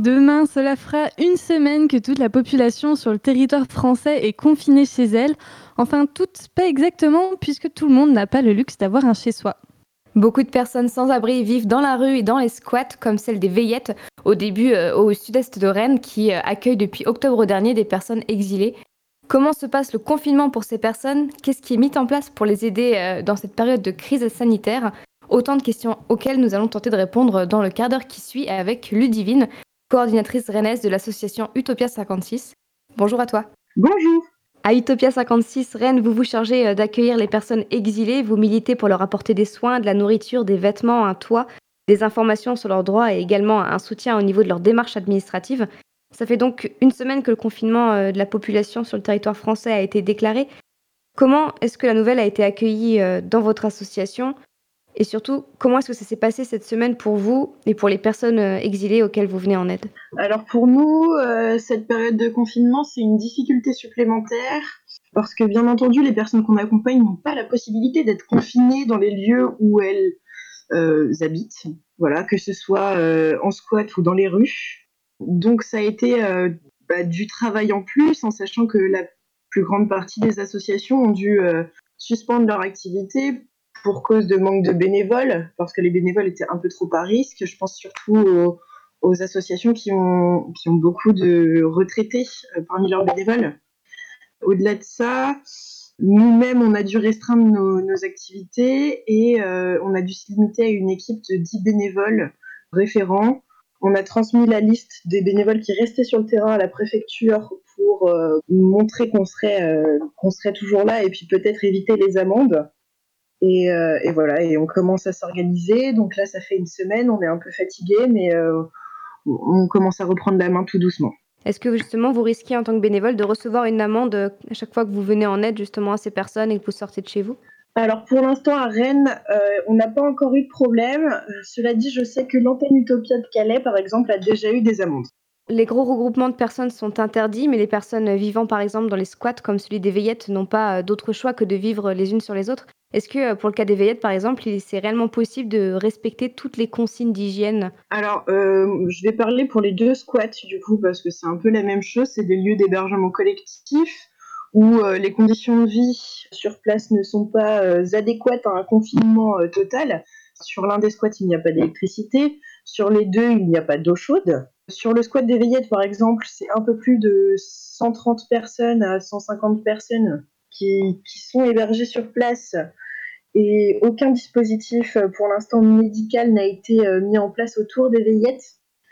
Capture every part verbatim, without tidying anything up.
Demain, cela fera une semaine que toute la population sur le territoire français est confinée chez elle. Enfin, toutes, pas exactement, puisque tout le monde n'a pas le luxe d'avoir un chez-soi. Beaucoup de personnes sans-abri vivent dans la rue et dans les squats, comme celle des Veillettes, au début euh, au sud-est de Rennes, qui euh, accueille depuis octobre dernier des personnes exilées. Comment se passe le confinement pour ces personnes? Qu'est-ce qui est mis en place pour les aider euh, dans cette période de crise sanitaire? Autant de questions auxquelles nous allons tenter de répondre dans le quart d'heure qui suit avec Ludivine, coordinatrice rennaise de l'association Utopia cinquante-six. Bonjour à toi. Bonjour. À Utopia cinquante-six Rennes, vous vous chargez euh, d'accueillir les personnes exilées, vous militez pour leur apporter des soins, de la nourriture, des vêtements, un toit, des informations sur leurs droits et également un soutien au niveau de leurs démarches administratives. Ça fait donc une semaine que le confinement euh, de la population sur le territoire français a été déclaré. Comment est-ce que la nouvelle a été accueillie euh, dans votre association? Et surtout, comment est-ce que ça s'est passé cette semaine pour vous et pour les personnes euh, exilées auxquelles vous venez en aide? Alors pour nous, euh, cette période de confinement, c'est une difficulté supplémentaire parce que bien entendu, les personnes qu'on accompagne n'ont pas la possibilité d'être confinées dans les lieux où elles euh, habitent, voilà, que ce soit euh, en squat ou dans les rues. Donc ça a été euh, bah, du travail en plus, en sachant que la plus grande partie des associations ont dû euh, suspendre leur activité pour cause de manque de bénévoles, parce que les bénévoles étaient un peu trop à risque. Je pense surtout aux, aux associations qui ont, qui ont beaucoup de retraités euh, parmi leurs bénévoles. Au-delà de ça, nous-mêmes, on a dû restreindre nos, nos activités et euh, on a dû se limiter à une équipe de dix bénévoles référents. On a transmis la liste des bénévoles qui restaient sur le terrain à la préfecture pour euh, montrer qu'on serait, euh, qu'on serait toujours là et puis peut-être éviter les amendes. Et, euh, et voilà, et on commence à s'organiser. Donc là, ça fait une semaine, on est un peu fatigué, mais euh, on commence à reprendre la main tout doucement. Est-ce que justement vous risquez en tant que bénévole de recevoir une amende euh, à chaque fois que vous venez en aide justement à ces personnes et que vous sortez de chez vous? Alors pour l'instant à Rennes, euh, on n'a pas encore eu de problème. Euh, cela dit, je sais que l'antenne Utopia de Calais, par exemple, a déjà eu des amendes. Les gros regroupements de personnes sont interdits, mais les personnes vivant par exemple dans les squats comme celui des Veillettes n'ont pas euh, d'autre choix que de vivre les unes sur les autres. Est-ce que euh, pour le cas des Veillettes par exemple, il c'est réellement possible de respecter toutes les consignes d'hygiène? Alors, euh, je vais parler pour les deux squats du coup, parce que c'est un peu la même chose. C'est des lieux d'hébergement collectif où euh, les conditions de vie sur place ne sont pas euh, adéquates à un confinement euh, total. Sur l'un des squats, il n'y a pas d'électricité. Sur les deux, il n'y a pas d'eau chaude. Sur le squat des Veillettes, par exemple, c'est un peu plus de cent trente personnes à cent cinquante personnes qui, qui sont hébergées sur place et aucun dispositif euh, pour l'instant médical n'a été euh, mis en place autour des Veillettes.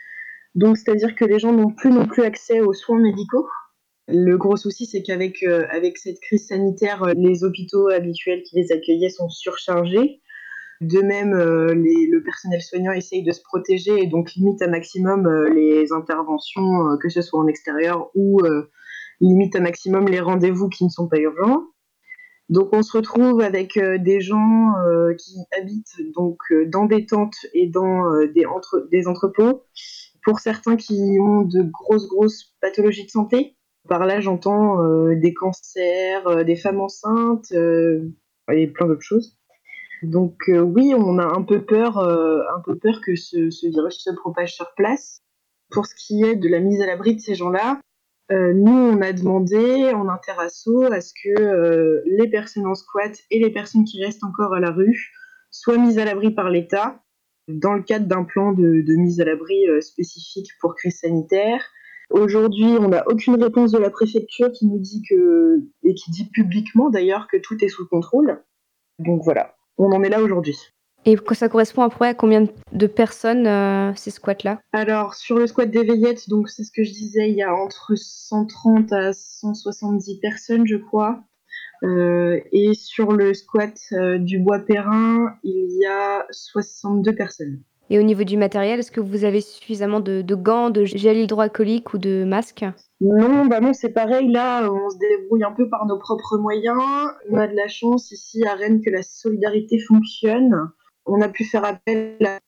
Donc, c'est-à-dire que les gens n'ont plus non plus accès aux soins médicaux. Le gros souci, c'est qu'avec euh, avec cette crise sanitaire, euh, les hôpitaux habituels qui les accueillaient sont surchargés. De même, euh, les, le personnel soignant essaye de se protéger et donc limite un maximum euh, les interventions, euh, que ce soit en extérieur ou euh, limite un maximum les rendez-vous qui ne sont pas urgents. Donc on se retrouve avec euh, des gens euh, qui habitent donc euh, dans des tentes et dans euh, des, entre- des entrepôts. Pour certains qui ont de grosses grosses pathologies de santé. Par là j'entends euh, des cancers, euh, des femmes enceintes euh, et plein d'autres choses. Donc euh, oui, on a un peu peur, euh, un peu peur que ce, ce virus se propage sur place. Pour ce qui est de la mise à l'abri de ces gens-là, euh, nous, on a demandé en interasso à ce que euh, les personnes en squat et les personnes qui restent encore à la rue soient mises à l'abri par l'État dans le cadre d'un plan de, de mise à l'abri euh, spécifique pour crise sanitaire. Aujourd'hui, on n'a aucune réponse de la préfecture qui nous dit que, et qui dit publiquement d'ailleurs que tout est sous contrôle. Donc voilà, on en est là aujourd'hui. Et que ça correspond à peu près à combien de personnes euh, ces squats-là? Alors, sur le squat des Veillettes, donc c'est ce que je disais, il y a entre cent trente à cent soixante-dix personnes, je crois. Euh, et sur le squat euh, du Bois Perrin, il y a soixante-deux personnes. Et au niveau du matériel, est-ce que vous avez suffisamment de, de gants, de gel hydroalcoolique ou de masques? Non, bah non, c'est pareil, là, on se débrouille un peu par nos propres moyens. On a de la chance ici à Rennes que la solidarité fonctionne. On a pu faire appel à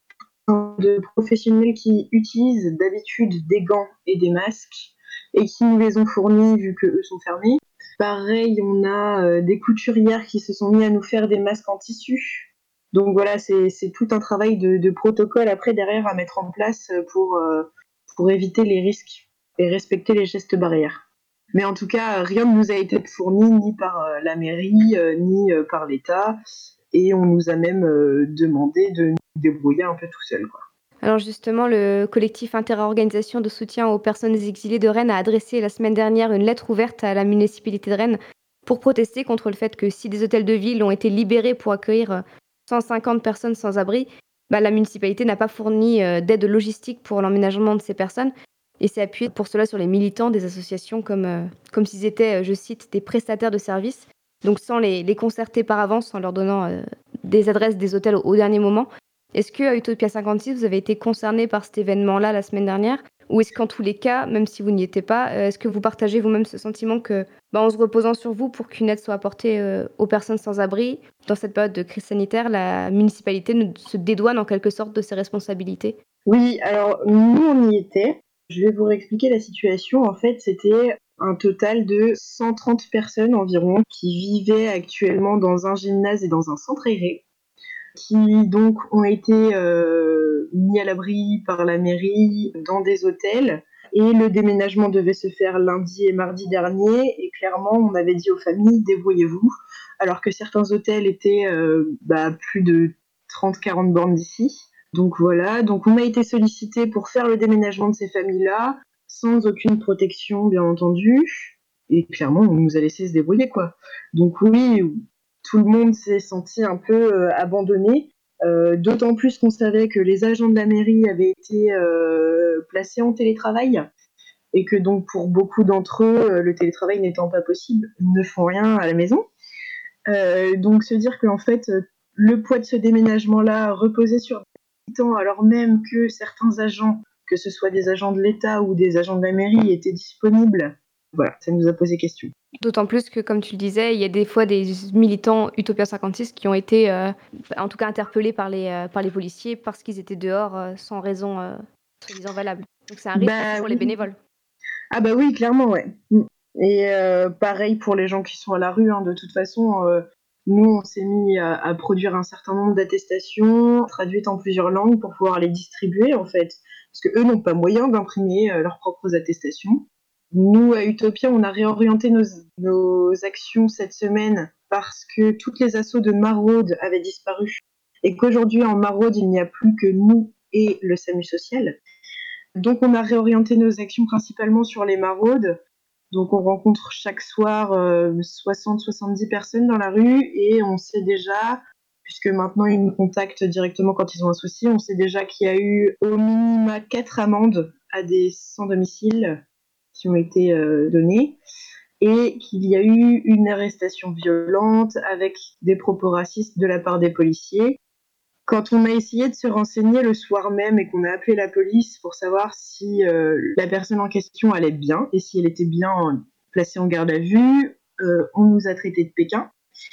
de professionnels qui utilisent d'habitude des gants et des masques et qui nous les ont fournis vu que eux sont fermés. Pareil, on a euh, des couturières qui se sont mis à nous faire des masques en tissu. Donc voilà, c'est, c'est tout un travail de, de protocole après derrière à mettre en place pour, euh, pour éviter les risques et respecter les gestes barrières. Mais en tout cas, rien ne nous a été fourni ni par euh, la mairie, euh, ni euh, par l'État, et on nous a même euh, demandé de nous débrouiller un peu tout seul, quoi. Alors justement, le collectif interorganisation de soutien aux personnes exilées de Rennes a adressé la semaine dernière une lettre ouverte à la municipalité de Rennes pour protester contre le fait que si des hôtels de ville ont été libérés pour accueillir euh, cent cinquante personnes sans abri, bah, la municipalité n'a pas fourni euh, d'aide logistique pour l'emménagement de ces personnes et s'est appuyée pour cela sur les militants des associations comme, euh, comme s'ils étaient, euh, je cite, des prestataires de services, donc sans les, les concerter par avance, en leur donnant euh, des adresses des hôtels au, au dernier moment. Est-ce qu'à Utopia cinquante-six, vous avez été concerné par cet événement-là la semaine dernière? Ou est-ce qu'en tous les cas, même si vous n'y étiez pas, euh, est-ce que vous partagez vous-même ce sentiment que, bah, en se reposant sur vous pour qu'une aide soit apportée euh, aux personnes sans abri, dans cette période de crise sanitaire, la municipalité ne- se dédouane en quelque sorte de ses responsabilités? Oui, alors nous on y était. Je vais vous réexpliquer la situation. En fait, c'était un total de cent trente personnes environ qui vivaient actuellement dans un gymnase et dans un centre aéré, qui donc ont été euh, mis à l'abri par la mairie dans des hôtels. Et le déménagement devait se faire lundi et mardi dernier. Et clairement, on avait dit aux familles, débrouillez-vous. Alors que certains hôtels étaient euh, bah, plus de trente à quarante bornes d'ici. Donc voilà, donc on a été sollicité pour faire le déménagement de ces familles-là, sans aucune protection, bien entendu. Et clairement, on nous a laissé se débrouiller, quoi. Donc oui, tout le monde s'est senti un peu euh, abandonné, euh, d'autant plus qu'on savait que les agents de la mairie avaient été euh, placés en télétravail et que donc pour beaucoup d'entre eux, euh, le télétravail n'étant pas possible, ils ne font rien à la maison. Euh, donc se dire qu'en fait, euh, le poids de ce déménagement-là reposait sur des habitants, alors même que certains agents, que ce soit des agents de l'État ou des agents de la mairie, étaient disponibles, voilà, ça nous a posé question. D'autant plus que, comme tu le disais, il y a des fois des militants Utopia cinquante-six qui ont été, euh, en tout cas, interpellés par les, euh, par les policiers parce qu'ils étaient dehors euh, sans raison euh, soi-disant valable. Donc c'est un risque aussi Bah pour les oui. bénévoles. Ah bah oui, clairement, ouais. Mm. Et euh, pareil pour les gens qui sont à la rue, hein, de toute façon, euh, nous, on s'est mis à, à produire un certain nombre d'attestations, traduites en plusieurs langues, pour pouvoir les distribuer, en fait. Parce qu'eux n'ont pas moyen d'imprimer euh, leurs propres attestations. Nous, à Utopia, on a réorienté nos, nos actions cette semaine parce que toutes les assauts de maraude avaient disparu et qu'aujourd'hui, en maraude, il n'y a plus que nous et le SAMU social. Donc on a réorienté nos actions principalement sur les maraudes. Donc on rencontre chaque soir euh, soixante à soixante-dix personnes dans la rue et on sait déjà, puisque maintenant ils nous contactent directement quand ils ont un souci, on sait déjà qu'il y a eu au minima quatre amendes à des sans domicile qui ont été euh, données et qu'il y a eu une arrestation violente avec des propos racistes de la part des policiers. Quand on a essayé de se renseigner le soir même et qu'on a appelé la police pour savoir si euh, la personne en question allait bien et si elle était bien placée en garde à vue, euh, on nous a traités de Pékin.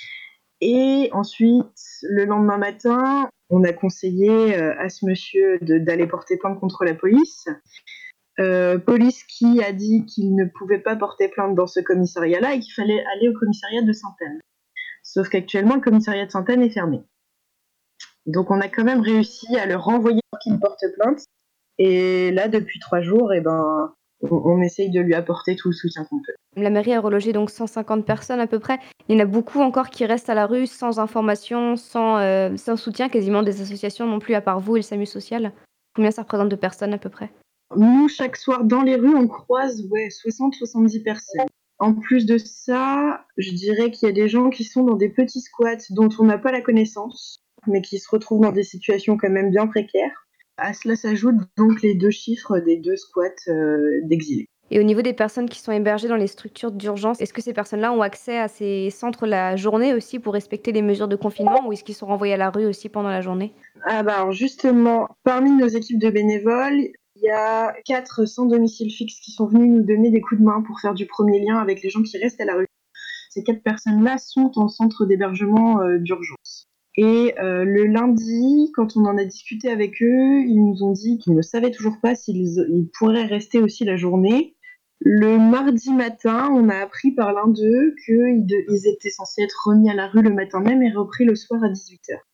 Et ensuite, le lendemain matin, on a conseillé euh, à ce monsieur de, d'aller porter plainte contre la police. Euh, police qui a dit qu'il ne pouvait pas porter plainte dans ce commissariat-là et qu'il fallait aller au commissariat de Sainte-Anne. Sauf qu'actuellement, le commissariat de Sainte-Anne est fermé. Donc on a quand même réussi à le renvoyer pour qu'il porte plainte. Et là, depuis trois jours, eh ben, on, on essaye de lui apporter tout le soutien qu'on peut. La mairie a relogé donc cent cinquante personnes à peu près. Il y en a beaucoup encore qui restent à la rue sans information, sans, euh, sans soutien quasiment des associations non plus, à part vous et le SAMU social. Combien ça représente de personnes à peu près? Nous, chaque soir, dans les rues, on croise ouais, soixante à soixante-dix personnes. En plus de ça, je dirais qu'il y a des gens qui sont dans des petits squats dont on n'a pas la connaissance, mais qui se retrouvent dans des situations quand même bien précaires. À cela s'ajoutent donc les deux chiffres des deux squats euh, d'exilés. Et au niveau des personnes qui sont hébergées dans les structures d'urgence, est-ce que ces personnes-là ont accès à ces centres la journée aussi pour respecter les mesures de confinement ou est-ce qu'ils sont renvoyés à la rue aussi pendant la journée? Ah bah alors justement, parmi nos équipes de bénévoles, il y a quatre sans domicile fixe qui sont venus nous donner des coups de main pour faire du premier lien avec les gens qui restent à la rue. Ces quatre personnes-là sont en centre d'hébergement euh, d'urgence. Et euh, le lundi, quand on en a discuté avec eux, ils nous ont dit qu'ils ne savaient toujours pas s'ils ils pourraient rester aussi la journée. Le mardi matin, on a appris par l'un d'eux qu'ils de, ils étaient censés être remis à la rue le matin même et repris le soir à dix-huit heures.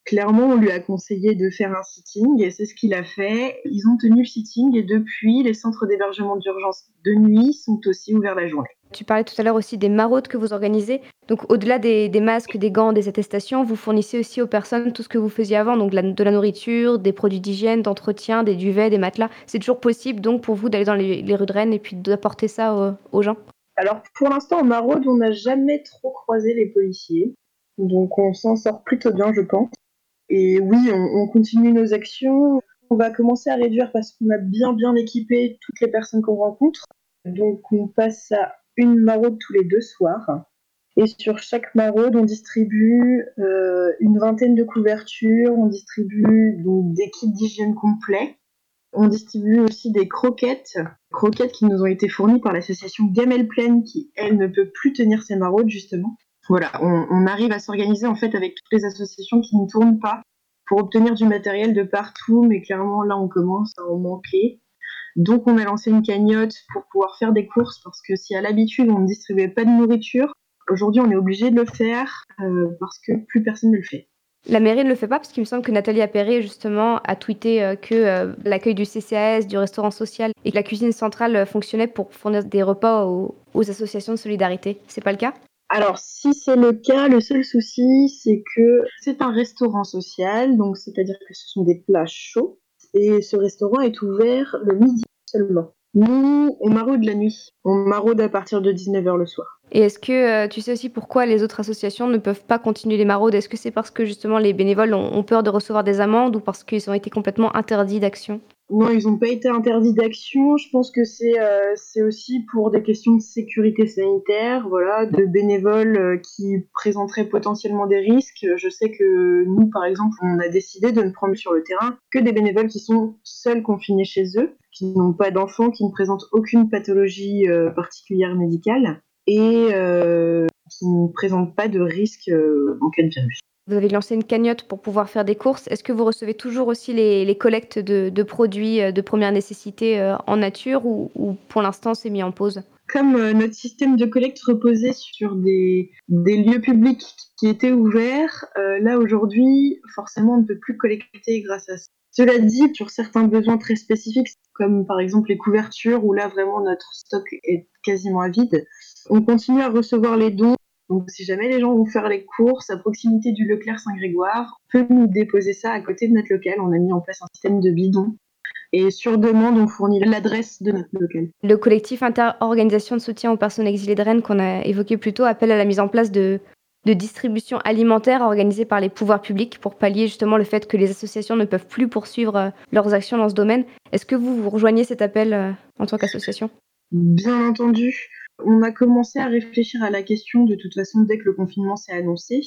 Clairement, on lui a conseillé de faire un sitting et c'est ce qu'il a fait. Ils ont tenu le sitting et depuis, les centres d'hébergement d'urgence de nuit sont aussi ouverts la journée. Tu parlais tout à l'heure aussi des maraudes que vous organisez. Donc au-delà des, des masques, des gants, des attestations, vous fournissez aussi aux personnes tout ce que vous faisiez avant, donc de la, de la nourriture, des produits d'hygiène, d'entretien, des duvets, des matelas. C'est toujours possible donc pour vous d'aller dans les, les rues de Rennes et puis d'apporter ça aux, aux gens? Alors pour l'instant, en maraude, on n'a jamais trop croisé les policiers. Donc on s'en sort plutôt bien, je pense. Et oui, on, on continue nos actions. On va commencer à réduire parce qu'on a bien bien équipé toutes les personnes qu'on rencontre. Donc on passe à une maraude tous les deux soirs. Et sur chaque maraude, on distribue euh, une vingtaine de couvertures, on distribue donc des kits d'hygiène complets. On distribue aussi des croquettes, croquettes qui nous ont été fournies par l'association Gamelle Plaine qui, elle, ne peut plus tenir ses maraudes, justement. Voilà, on, on arrive à s'organiser en fait avec toutes les associations qui ne tournent pas pour obtenir du matériel de partout, mais clairement là on commence à en manquer. Donc on a lancé une cagnotte pour pouvoir faire des courses parce que si à l'habitude on ne distribuait pas de nourriture, aujourd'hui on est obligé de le faire euh, parce que plus personne ne le fait. La mairie ne le fait pas parce qu'il me semble que Nathalie Appéré, justement, a tweeté euh, que euh, l'accueil du C C A S, du restaurant social et que la cuisine centrale euh, fonctionnait pour fournir des repas aux, aux associations de solidarité. C'est pas le cas? Alors, si c'est le cas, le seul souci, c'est que c'est un restaurant social, donc c'est-à-dire que ce sont des plats chauds, et ce restaurant est ouvert le midi seulement. Nous, on maraude la nuit. On maraude à partir de dix-neuf heures le soir. Et est-ce que euh, tu sais aussi pourquoi les autres associations ne peuvent pas continuer les maraudes? Est-ce que c'est parce que justement les bénévoles ont, ont peur de recevoir des amendes ou parce qu'ils ont été complètement interdits d'action? Non, ils n'ont pas été interdits d'action. Je pense que c'est euh, c'est aussi pour des questions de sécurité sanitaire, voilà, de bénévoles euh, qui présenteraient potentiellement des risques. Je sais que nous, par exemple, on a décidé de ne prendre sur le terrain que des bénévoles qui sont seuls confinés chez eux, qui n'ont pas d'enfants, qui ne présentent aucune pathologie euh, particulière médicale et euh, qui ne présentent pas de risque euh, en cas de virus. Vous avez lancé une cagnotte pour pouvoir faire des courses. Est-ce que vous recevez toujours aussi les, les collectes de, de produits euh, de première nécessité euh, en nature ou, ou pour l'instant c'est mis en pause? Comme euh, notre système de collecte reposait sur des, des lieux publics qui étaient ouverts, euh, là aujourd'hui, forcément, on ne peut plus collecter grâce à ça. Cela dit, sur certains besoins très spécifiques, comme par exemple les couvertures, où là vraiment notre stock est quasiment à vide, on continue à recevoir les dons. Donc si jamais les gens vont faire les courses à proximité du Leclerc Saint-Grégoire, on peut nous déposer ça à côté de notre local. On a mis en place un système de bidons. Et sur demande, on fournit l'adresse de notre local. Le collectif Inter-Organisation de soutien aux personnes exilées de Rennes qu'on a évoqué plus tôt appelle à la mise en place de, de distribution alimentaire organisée par les pouvoirs publics pour pallier justement le fait que les associations ne peuvent plus poursuivre euh, leurs actions dans ce domaine. Est-ce que vous vous rejoignez cet appel euh, en tant qu'association? Bien entendu. On a commencé à réfléchir à la question de toute façon dès que le confinement s'est annoncé.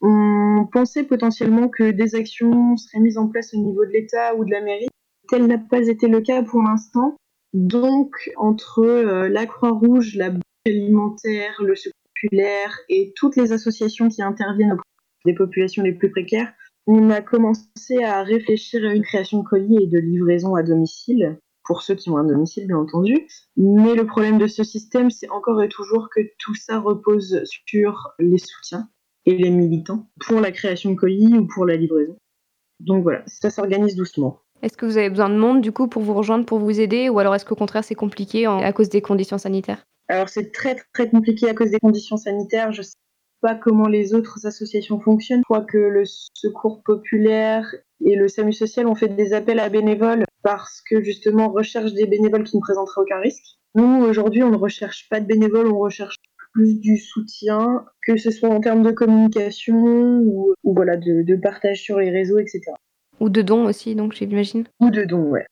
On pensait potentiellement que des actions seraient mises en place au niveau de l'État ou de la mairie. Tel n'a pas été le cas pour l'instant. Donc, entre euh, la Croix-Rouge, la Banque alimentaire, le Secours populaire et toutes les associations qui interviennent auprès des populations les plus précaires, on a commencé à réfléchir à une création de colis et de livraison à domicile, pour ceux qui ont un domicile, bien entendu. Mais le problème de ce système, c'est encore et toujours que tout ça repose sur les soutiens et les militants pour la création de colis ou pour la livraison. Donc voilà, ça s'organise doucement. Est-ce que vous avez besoin de monde du coup pour vous rejoindre, pour vous aider, ou alors est-ce qu'au contraire c'est compliqué en- à cause des conditions sanitaires? Alors c'est très très compliqué à cause des conditions sanitaires. Je sais pas comment les autres associations fonctionnent. Je crois que le Secours populaire et le SAMU social ont fait des appels à bénévoles parce que justement on recherche des bénévoles qui ne présenteraient aucun risque. Nous aujourd'hui on ne recherche pas de bénévoles, on recherche plus du soutien, que ce soit en termes de communication ou, ou voilà de, de partage sur les réseaux, et cetera. Ou de dons aussi, donc j'imagine. Ou de dons, ouais.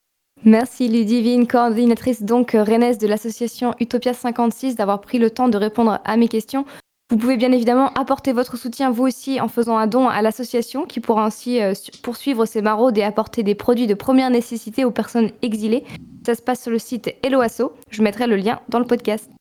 Merci Ludivine, coordinatrice donc euh, rennaise de l'association Utopia cinquante-six, d'avoir pris le temps de répondre à mes questions. Vous pouvez bien évidemment apporter votre soutien vous aussi en faisant un don à l'association qui pourra ainsi euh, su- poursuivre ses maraudes et apporter des produits de première nécessité aux personnes exilées. Ça se passe sur le site Helloasso, je mettrai le lien dans le podcast.